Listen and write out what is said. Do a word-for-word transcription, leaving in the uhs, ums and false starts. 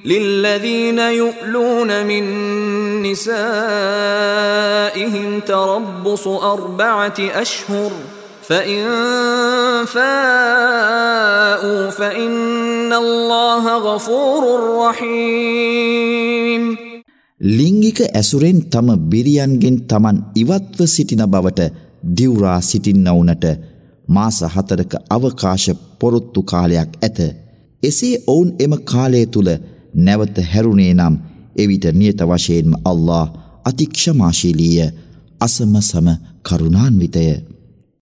للذين يؤلون من نسائهم تربص أربعة أشهر فإن فاءوا فإن الله غفور رحيم. ලිංගික ඇසුරෙන් තම බිරියන්ගෙන් තමන් ඉවත්ව සිටින බවට දිවුරා සිටින්නවුනට මාස හතරක අවකාශ පොරොත්තු කාලයක් ඇත. එසේ ඔවුන් එම කාලය තුල නැවත හැරුණේ නම් එවිට නියත වශයෙන්ම අල්ලාහ් අතික්ෂමාශීලීය අසමසම කරුණාන්විතය.